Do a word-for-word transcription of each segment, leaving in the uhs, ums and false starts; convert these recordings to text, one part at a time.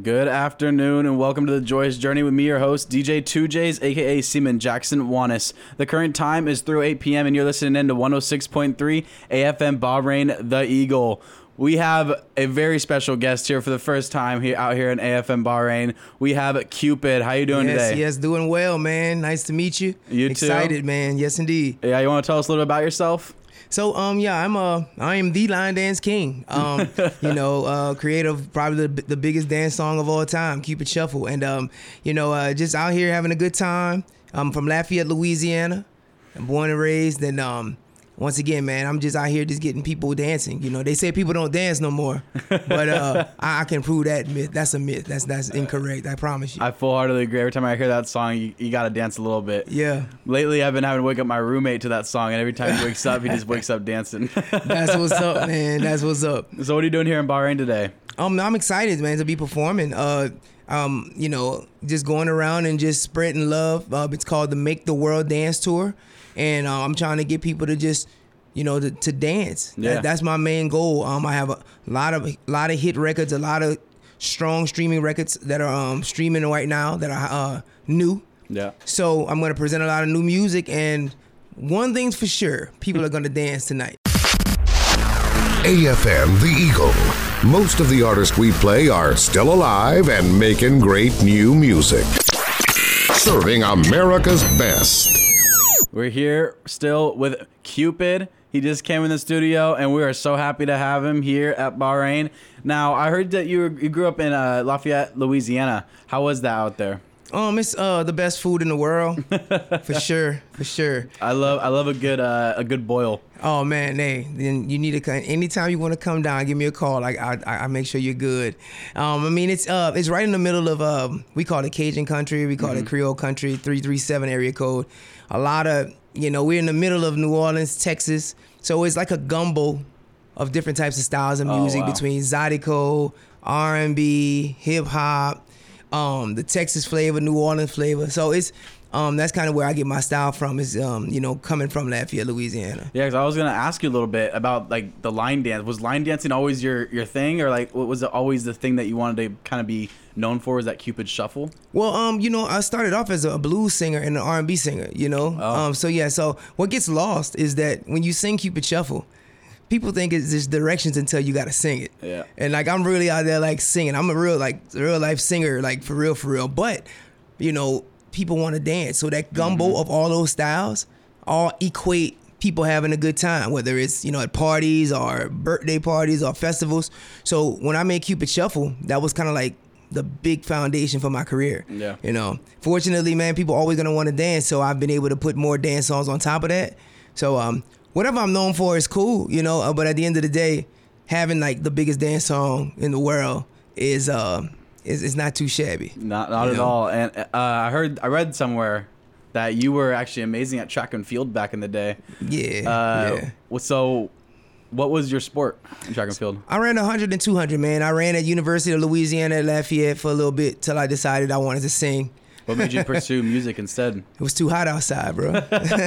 Good afternoon and welcome to the Joyous Journey with me, your host, D J two J's, aka Seaman Jackson Wanis. The current time is through eight p.m. and you're listening in to one oh six point three A F M Bahrain, The Eagle. We have a very special guest here for the first time here out here in A F M Bahrain. We have Cupid. How you doing yes, today? Yes, doing well, man. Nice to meet you. You too. Excited, man. Yes, indeed. Yeah, you want to tell us a little bit about yourself? So, um, yeah, I'm uh, I am the line dance king. Um, you know, uh, creator of probably the, the biggest dance song of all time, Cupid Shuffle, and um, you know, uh, just out here having a good time. I'm from Lafayette, Louisiana. I'm born and raised, and um. Once again, man, I'm just out here just getting people dancing. You know, they say people don't dance no more, but uh, I, I can prove that myth. That's a myth. That's that's incorrect. I promise you. I full-heartedly agree. Every time I hear that song, you, you got to dance a little bit. Yeah. Lately, I've been having to wake up my roommate to that song, and every time he wakes up, he just wakes up dancing. That's what's up, man. That's what's up. So what are you doing here in Bahrain today? Um, I'm excited, man, to be performing. Uh, um, you know, just going around and just spreading love. Uh, it's called the Make the World Dance Tour. And uh, I'm trying to get people to just, you know, to, to dance. Yeah. That, that's my main goal. Um, I have a lot of lot of hit records, a lot of strong streaming records that are um, streaming right now that are uh, new. Yeah. So I'm going to present a lot of new music. And one thing's for sure, people are going to dance tonight. A F M, The Eagle. Most of the artists we play are still alive and making great new music. Serving America's best. We're here still with Cupid. He just came in the studio, and we are so happy to have him here at Bahrain. Now, I heard that you, were, you grew up in uh, Lafayette, Louisiana. How was that out there? Um, it's uh the best food in the world, for sure, for sure. I love I love a good uh, a good boil. Oh man, hey, then you need to come anytime you want to come down. Give me a call. Like I, I, I make sure you're good. Um, I mean it's uh it's right in the middle of um we call it Cajun country, we call mm-hmm. it Creole country, three three seven area code. A lot of you know we're in the middle of New Orleans, Texas, so it's like a gumbo of different types of styles of music oh, wow. between Zydeco, R and B, hip hop. Um, the Texas flavor, New Orleans flavor. So it's um, that's kind of where I get my style from. Is um, you know, coming from Lafayette, Louisiana. Yeah, because I was gonna ask you a little bit about like the line dance. Was line dancing always your, your thing, or like what was it always the thing that you wanted to kind of be known for? Was that Cupid Shuffle? Well, um, you know, I started off as a blues singer and an R and B singer. You know, oh. um, so yeah. So what gets lost is that when you sing Cupid Shuffle, people think it's just directions until you gotta sing it. Yeah. And like I'm really out there like singing. I'm a real like real life singer, like for real, for real. But, you know, people want to dance. So that gumbo mm-hmm. of all those styles all equate people having a good time, whether it's, you know, at parties or birthday parties or festivals. So when I made Cupid Shuffle, that was kind of like the big foundation for my career. Yeah. You know, fortunately, man, people always gonna want to dance. So I've been able to put more dance songs on top of that. So, um, whatever I'm known for is cool, you know, uh, but at the end of the day, having like the biggest dance song in the world is uh is, is not too shabby. Not not at know? all. And uh, I heard I read somewhere that you were actually amazing at track and field back in the day. Yeah. Uh, yeah. Well, so what was your sport in track and field? I ran one hundred and two hundred, man. I ran at University of Louisiana at Lafayette for a little bit till I decided I wanted to sing. What made you pursue music instead? It was too hot outside, bro.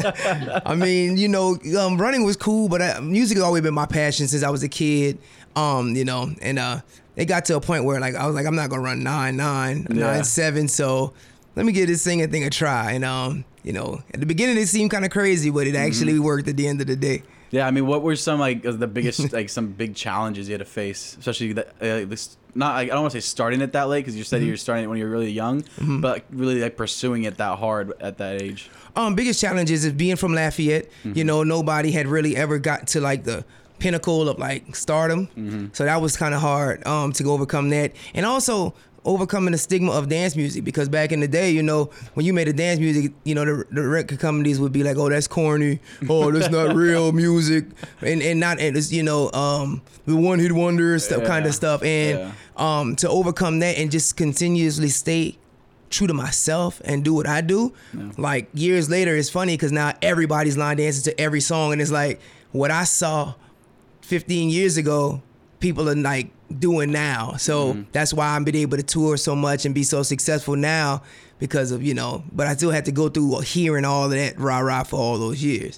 I mean, you know, um, running was cool, but I, music has always been my passion since I was a kid. Um, you know, and uh, it got to a point where like I was like, I'm not gonna run nine nine, yeah. nine seven. So let me give this singing thing a try. And um, you know, at the beginning it seemed kind of crazy, but it actually mm-hmm. worked at the end of the day. Yeah, I mean, what were some like the biggest like some big challenges you had to face, especially the, uh, this not like, I don't want to say starting it that late because you said mm-hmm. you were starting it when you were really young, mm-hmm. but like, really like pursuing it that hard at that age. Um, biggest challenges is being from Lafayette. Mm-hmm. You know, nobody had really ever got to like the pinnacle of like stardom, mm-hmm. so that was kind of hard um to overcome that, and also overcoming the stigma of dance music, because back in the day, you know, when you made a dance music, you know, the, the record companies would be like, oh, that's corny, oh, that's not real music, and and not, and it's, you know, um, the one hit wonder stuff, yeah. kind of stuff, and yeah. um, to overcome that and just continuously stay true to myself and do what I do. Yeah. Like years later, it's funny because now everybody's line dancing to every song, and it's like what I saw fifteen years ago, people are like doing now. So mm-hmm. that's why I've been able to tour so much and be so successful now, because of, you know, but I still had to go through hearing all of that rah-rah for all those years.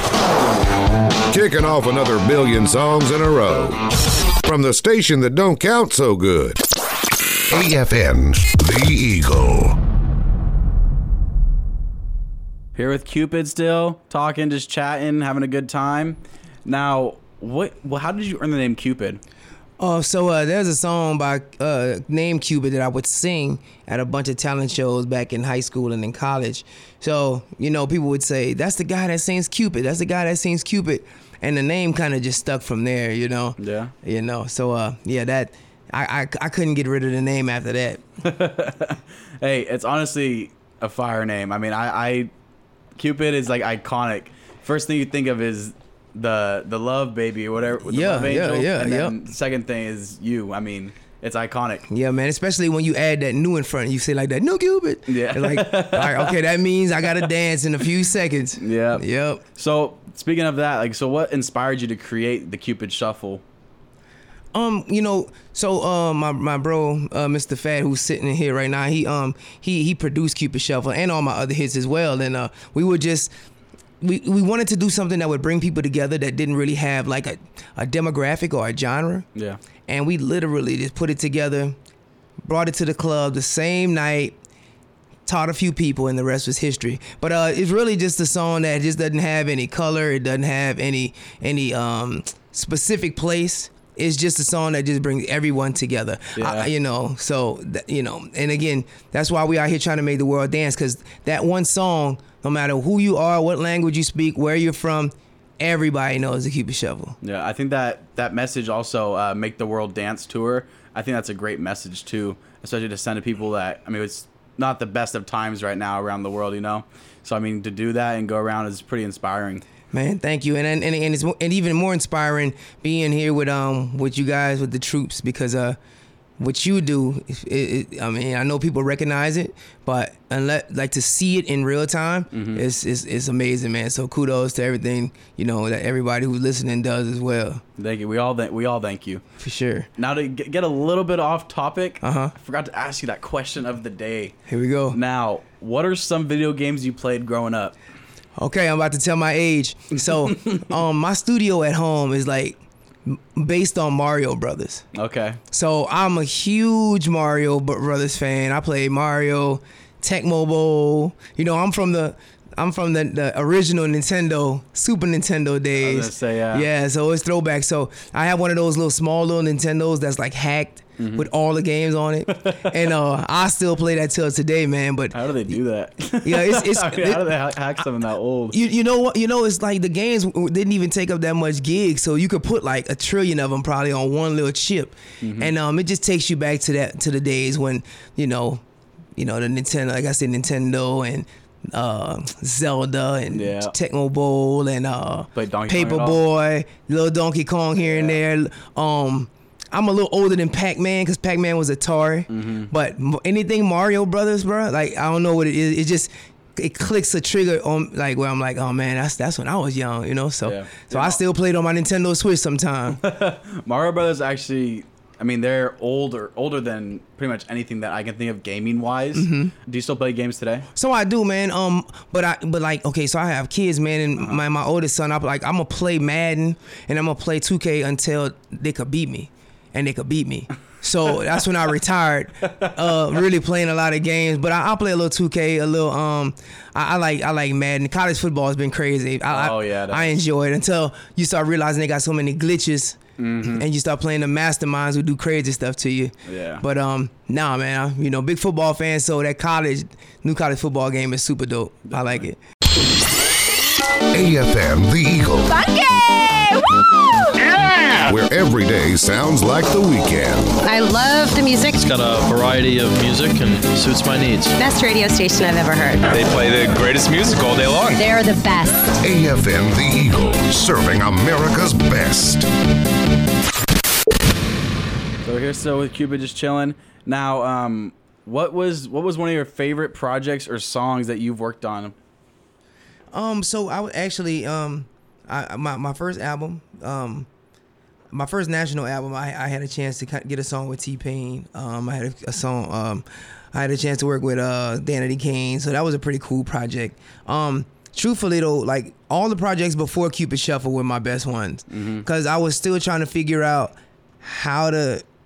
Kicking off another billion songs in a row from the station that don't count so good. A F M, The Eagle. Here with Cupid still, talking, just chatting, having a good time. Now, what? Well, how did you earn the name Cupid? Oh, so uh, there's a song by uh, named Cupid that I would sing at a bunch of talent shows back in high school and in college. So, you know, people would say, that's the guy that sings Cupid. That's the guy that sings Cupid. And the name kind of just stuck from there, you know? Yeah. You know, so, uh, yeah, that, I, I, I couldn't get rid of the name after that. Hey, it's honestly a fire name. I mean, I, I Cupid is like iconic. First thing you think of is the the love baby or whatever. The Yeah, love yeah, angel. yeah, And then yep. the second thing is you. I mean, it's iconic. Yeah, man, especially when you add that new in front. You say like that, new Cupid. Yeah. Like, all right, okay, that means I got to dance in a few seconds. Yeah. Yep. So speaking of that, like, so what inspired you to create the Cupid Shuffle? Um, you know, so uh, my my bro, uh, Mister Fat, who's sitting in here right now, he um he he produced Cupid Shuffle and all my other hits as well, and uh, we would just. We, we wanted to do something that would bring people together that didn't really have like a, a demographic or a genre. Yeah. And we literally just put it together, brought it to the club the same night, taught a few people, and the rest was history. But uh, it's really just a song that just doesn't have any color. It doesn't have any any um, specific place. It's just a song that just brings everyone together. Yeah. I, you know, so, th- you know, and again, that's why we out here trying to make the world dance, because that one song, no matter who you are, what language you speak, where you're from, everybody knows the Cupid Shuffle. Yeah, I think that that message also, uh, Make the World Dance tour, I think that's a great message too, especially to send to people that, I mean, it's not the best of times right now around the world, you know? So, I mean, to do that and go around is pretty inspiring. Man, thank you, and and and it's and even more inspiring being here with um with you guys, with the troops, because uh what you do, it, it, I mean, I know people recognize it, but unless like to see it in real time, mm-hmm. it's, it's it's amazing, man. So kudos to everything, you know, that everybody who's listening does as well. Thank you. We all th- we all thank you for sure. Now to get get a little bit off topic, uh-huh. I forgot to ask you that question of the day. Here we go. Now, what are some video games you played growing up? Okay, I'm about to tell my age. So, um, my studio at home is like based on Mario Brothers. Okay. So I'm a huge Mario Brothers fan. I played Mario, Tecmo Bowl. You know, I'm from the I'm from the, the original Nintendo, Super Nintendo days. I was gonna say, yeah. Yeah, so it's throwback. So I have one of those little small little Nintendos that's like hacked. Mm-hmm. With all the games on it, and uh, I still play that till today, man. But how do they do that? Yeah, it's, it's I mean, how do they hack something that old? You you know what? You know, it's like the games didn't even take up that much gig, so you could put like a trillion of them probably on one little chip, mm-hmm. and um, it just takes you back to that to the days when you know, you know the Nintendo, like I said, Nintendo and. Uh, Zelda and yeah. Tecmo Bowl and uh, Donkey Paperboy, little Donkey Kong here yeah. and there. Um, I'm a little older than Pac-Man because Pac-Man was Atari, mm-hmm. but anything Mario Brothers, bro, like I don't know what it is. It just it clicks a trigger on like where I'm like, oh man, that's that's when I was young, you know. So yeah. so yeah. I still played on my Nintendo Switch sometime. Mario Brothers actually. I mean, they're older, older than pretty much anything that I can think of gaming wise. Mm-hmm. Do you still play games today? So I do, man. Um, but I, but like, okay, so I have kids, man, and uh-huh. my my oldest son, I like, I'm gonna play Madden and I'm gonna play two K until they could beat me, and they could beat me. So that's when I retired, uh, really playing a lot of games. But I, I'll play a little two K, a little. Um, I, I like I like Madden. College football has been crazy. I, oh yeah, I, I enjoy it until you start realizing they got so many glitches. Mm-hmm. And you start playing the masterminds who do crazy stuff to you. Yeah. But um, nah, man, I'm, you know, big football fan. So that college, new college football game is super dope. Definitely. I like it. A F M, The Eagle. Funky! Woo! Yeah! Where every day sounds like the weekend. I love the music. It's got a variety of music and suits my needs. Best radio station I've ever heard. They play the greatest music all day long. They're the best. A F M, The Eagle, serving America's best. So we're here still with Cupid, just chilling. Now, um, what was what was one of your favorite projects or songs that you've worked on? Um, so I would actually, um, I my my first album, um, my first national album, I, I had a chance to get a song with T-Pain. Um, I had a, a song, um, I had a chance to work with uh Danity Kane, so that was a pretty cool project. Um, truthfully though, like all the projects before Cupid Shuffle were my best ones, because mm-hmm. I was still trying to figure out how to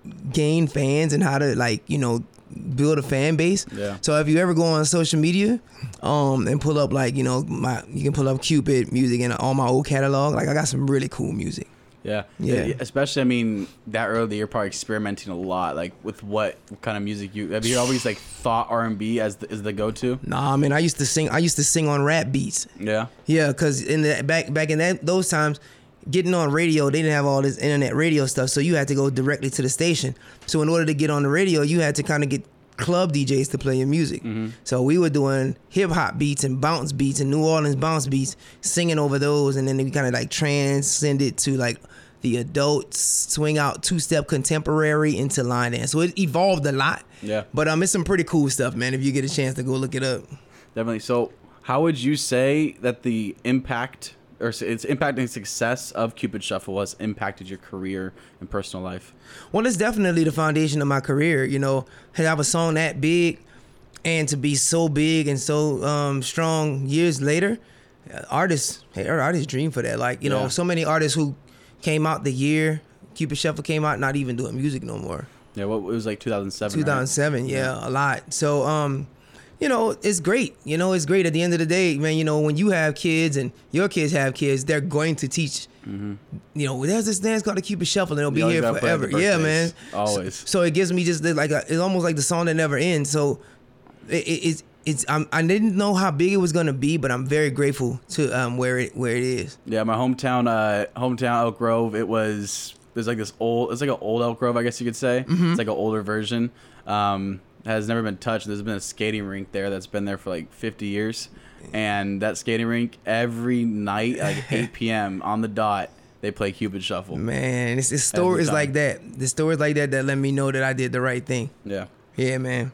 gain fans and how to like you know build a fan base. Yeah. So if you ever go on social media, um, and pull up like you know my you can pull up Cupid music and all my old catalog. Like I got some really cool music. Yeah. Yeah. Especially, I mean, that early you're probably experimenting a lot, like with what kind of music you have. You always like thought R and B as the, as the go-to. Nah, man, I used to sing. I used to sing on rap beats. Yeah. Yeah, cause in the back back in that those times, getting on radio, they didn't have all this internet radio stuff, so you had to go directly to the station. So in order to get on the radio, you had to kind of get club D Js to play your music. Mm-hmm. So we were doing hip hop beats and bounce beats and New Orleans bounce beats, singing over those, and then we kind of like transcend it to like the adults swing out two step contemporary into line dance. So it evolved a lot. Yeah. But um, it's some pretty cool stuff, man. If you get a chance to go look it up. Definitely. So how would you say that the impact or its impact and success of Cupid Shuffle has impacted your career and personal life? Well, it's definitely the foundation of my career. You know, to have a song that big and to be so big and so um, strong years later, artists, hey, artists dream for that. Like, you Yeah. know, so many artists who came out the year Cupid Shuffle came out, not even doing music no more. Yeah, what it was like two thousand seven. two thousand seven, right? yeah, a lot. So, um, you know, it's great. You know, it's great at the end of the day, man. You know, when you have kids and your kids have kids, they're going to teach. Mm-hmm. You know, there's this dance called the Cupid Shuffle, and it'll be You always here gotta play at forever. the Yeah, birthdays. man. Always. So it gives me just like a, it's almost like the song that never ends. So it, it, it's it's I'm, I didn't know how big it was gonna be, but I'm very grateful to um where it where it is. Yeah, my hometown, uh, hometown Elk Grove. It was there's like this old. It's like an old Elk Grove, I guess you could say. Mm-hmm. It's like an older version. Um, has never been touched. There's been a skating rink there that's been there for like fifty years, and that skating rink every night at like eight p.m. on the dot they play Cupid Shuffle. Man, it's, it's stories time. like that. The stories like that that let me know that I did the right thing. Yeah. Yeah, man.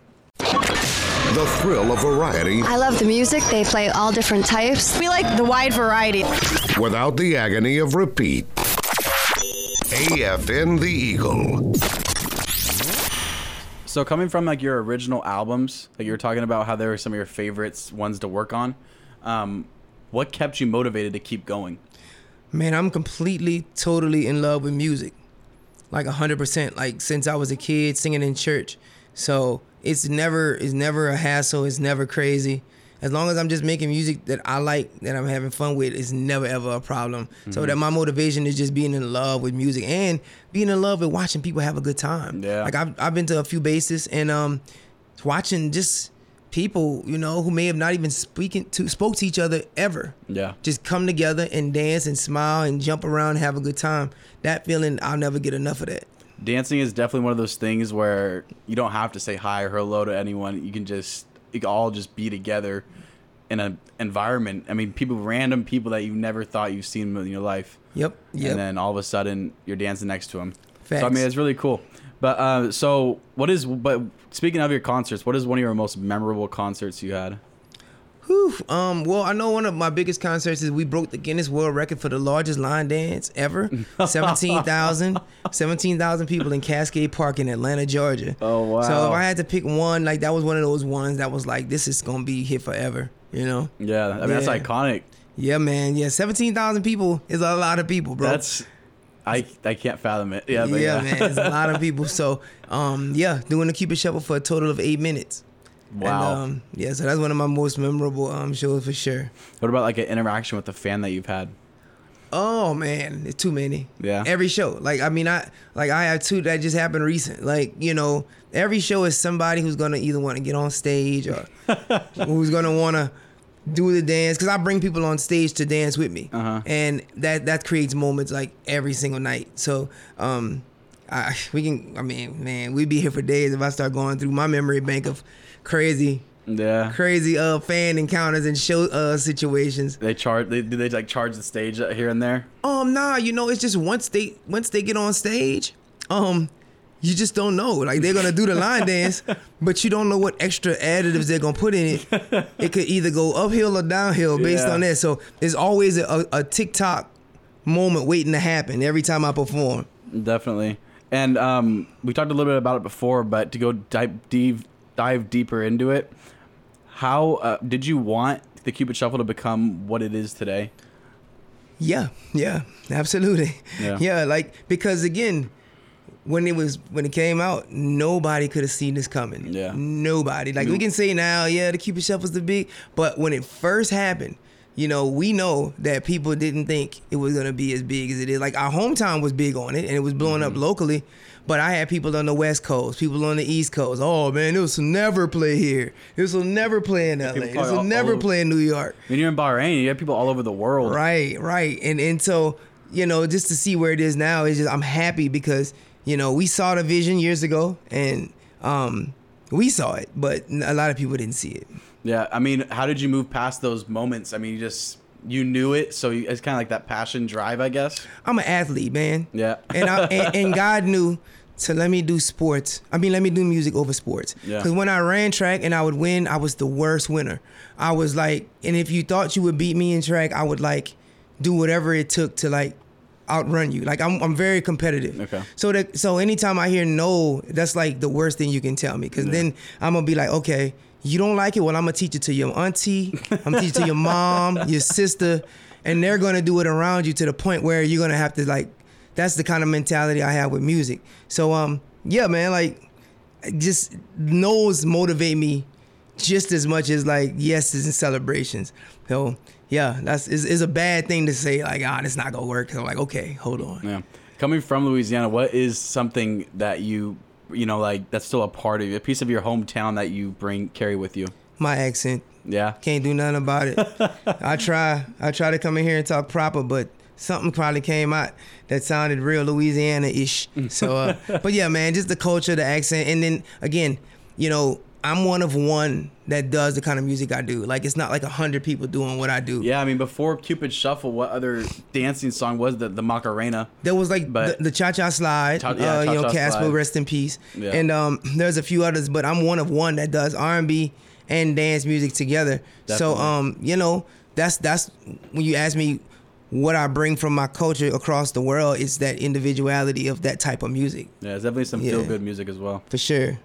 The thrill of variety I love the music. They play all different types. We like the wide variety. without the agony of repeat. A F N The Eagle. So coming from like your original albums, like you were talking about how they were some of your favorites ones to work on, um, what kept you motivated to keep going? Man, I'm completely, totally in love with music. Like one hundred percent. Like since I was a kid singing in church. So it's never it's never a hassle. It's never crazy. As long as I'm just making music that I like, that I'm having fun with, it's never ever a problem. Mm-hmm. So that my motivation is just being in love with music and being in love with watching people have a good time. Yeah. Like I've I've been to a few bases and um watching just people, you know, who may have not even speaking to spoke to each other ever. Yeah. Just come together and dance and smile and jump around and have a good time. That feeling, I'll never get enough of that. Dancing is definitely one of those things where you don't have to say hi or hello to anyone. You can just, you can all just be together in an environment. I mean, people, random people that you never thought you've seen in your life. Yep. Yep. And then all of a sudden you're dancing next to them. Facts. So I mean, it's really cool. But uh, so what is, but speaking of your concerts, what is one of your most memorable concerts you had? Whew. Um, well, I know one of my biggest concerts is we broke the Guinness World Record for the largest line dance ever. seventeen thousand. seventeen thousand people in Cascade Park in Atlanta, Georgia. Oh, wow. So if I had to pick one, like that was one of those ones that was like, this is going to be here forever, you know? Yeah, I mean, that's Yeah. iconic. Yeah, man. Yeah, seventeen thousand people is a lot of people, bro. That's, I I can't fathom it. Yeah, but yeah, yeah. man. It's a lot of people. So, um, yeah, doing the Cupid Shuffle for a total of eight minutes. Wow. And, um, yeah, so that's one of my most memorable um, shows for sure. What about like an interaction with a fan that you've had? Oh man, it's too many. Yeah. Every show, like I mean, I like I have two that just happened recent. Like you know, every show is somebody who's gonna either want to get on stage or who's gonna want to do the dance. Cause I bring people on stage to dance with me, Uh-huh. and that that creates moments like every single night. So um, I we can. I mean, man, we'd be here for days if I start going through my memory bank of crazy. Yeah. Crazy uh fan encounters and show uh situations. They charge. They do they like charge the stage here and there? Um, nah, you know, it's just once they once they get on stage, um, you just don't know. Like they're gonna do the line dance, but you don't know what extra additives they're gonna put in it. It could either go uphill or downhill based Yeah. on that. So there's always a, a TikTok moment waiting to happen every time I perform. Definitely. And um, we talked a little bit about it before, but to go dive deep, dive deeper into it, how uh, did you want the Cupid Shuffle to become what it is today? Yeah, yeah, absolutely. Yeah. Yeah, like because again, when it was when it came out, nobody could have seen this coming. Yeah. Nobody. Like we can say now, yeah, the Cupid Shuffle's the big, but when it first happened, you know, we know that people didn't think it was gonna be as big as it is. Like our hometown was big on it and it was blowing mm-hmm. up locally, but I had people on the West Coast, people on the East Coast. Oh man, this will never play here. This will never play in L A. This will never play in New York. When you're in Bahrain, you have people all over the world. Right, right, and and so you know, just to see where it is now is just I'm happy because you know we saw the vision years ago and um, we saw it, but a lot of people didn't see it. Yeah, I mean, how did you move past those moments? I mean, you just, you knew it, so you, it's kind of like that passion drive, I guess. I'm an athlete, man. Yeah. and, I, and and God knew to let me do sports. I mean, let me do music over sports. Yeah. Because when I ran track and I would win, I was the worst winner. I was like, and if you thought you would beat me in track, I would like do whatever it took to like outrun you. Like I'm I'm very competitive. Okay. So that so anytime I hear no, that's like the worst thing you can tell me. Because yeah. then I'm gonna be like, okay. You don't like it? Well, I'm going to teach it to your auntie. I'm going to teach it to your mom, your sister, and they're going to do it around you to the point where you're going to have to, like, that's the kind of mentality I have with music. So, um, yeah, man, like, just no's motivate me just as much as, like, yeses and celebrations. So, yeah, that's is is a bad thing to say, like, ah, it's not going to work. So I'm like, okay, hold on. Yeah. Coming from Louisiana, what is something that you... you know, like that's still a part of you, a piece of your hometown that you bring carry with you? My accent. Yeah. Can't do nothing about it. I try. I try to come in here and talk proper, but something probably came out that sounded real Louisiana-ish. So, uh, but yeah, man, just the culture, the accent, and then again, you know, I'm one of one that does the kind of music I do. Like it's not like a hundred people doing what I do. Yeah, I mean, before Cupid Shuffle, what other dancing song was the the Macarena? There was like but, the, the Cha Cha Slide. Cha, yeah, uh, Cha-Cha you know, Casper, Slide. rest in peace. Yeah. And um, there's a few others, but I'm one of one that does R and B and dance music together. Definitely. So um, you know, that's that's when you ask me what I bring from my culture across the world, it's that individuality of that type of music. Yeah, it's definitely some yeah. feel good music as well. For sure.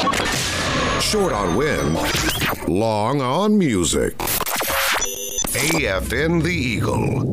Short on wind, long on music. A F N The Eagle.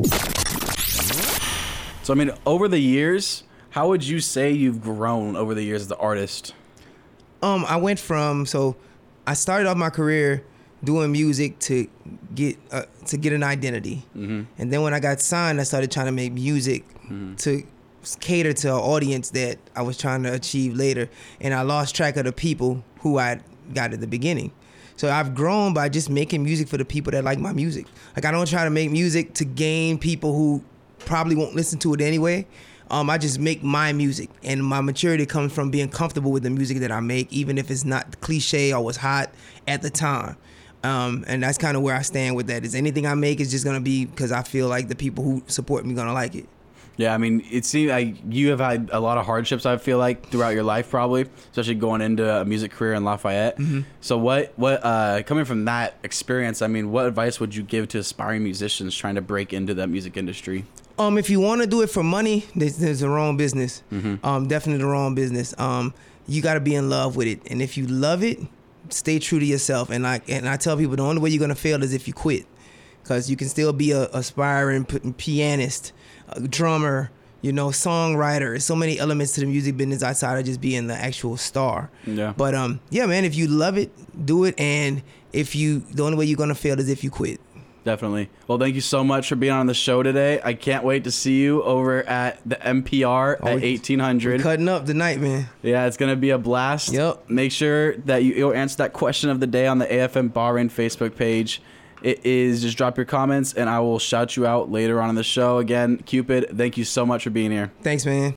So, I mean, over the years, how would you say you've grown over the years as an artist? Um, I went from, so I started off my career doing music to get uh, to get an identity. Mm-hmm. And then when I got signed, I started trying to make music mm-hmm. to cater to an audience that I was trying to achieve later. And I lost track of the people who I got at the beginning. So I've grown by just making music for the people that like my music. Like I don't try to make music to gain people who probably won't listen to it anyway. Um, I just make my music, and my maturity comes from being comfortable with the music that I make, even if it's not cliche or was hot at the time. Um, and that's kind of where I stand with that. Is anything I make is just gonna be because I feel like the people who support me gonna like it. Yeah, I mean, it seems like you have had a lot of hardships, I feel like, throughout your life, probably, especially going into a music career in Lafayette. Mm-hmm. So what, what, uh, coming from that experience, I mean, what advice would you give to aspiring musicians trying to break into that music industry? Um, if you want to do it for money, there's, there's the wrong business. Mm-hmm. Um, definitely the wrong business. Um, you got to be in love with it. And if you love it, stay true to yourself. And I, and I tell people the only way you're going to fail is if you quit. Because you can still be a aspiring pianist, a drummer, you know, songwriter. There's so many elements to the music business outside of just being the actual star. Yeah. But um, yeah, man, if you love it, do it. And if you, the only way you're gonna fail is if you quit. Definitely. Well, thank you so much for being on the show today. I can't wait to see you over at the M P R oh, at eighteen hundred. Cutting up tonight, man. Yeah, it's going to be a blast. Yep. Make sure that you, you'll answer that question of the day on the A F M Bahrain Facebook page. It is just drop your comments and I will shout you out later on in the show. Again, Cupid, thank you so much for being here. Thanks, man.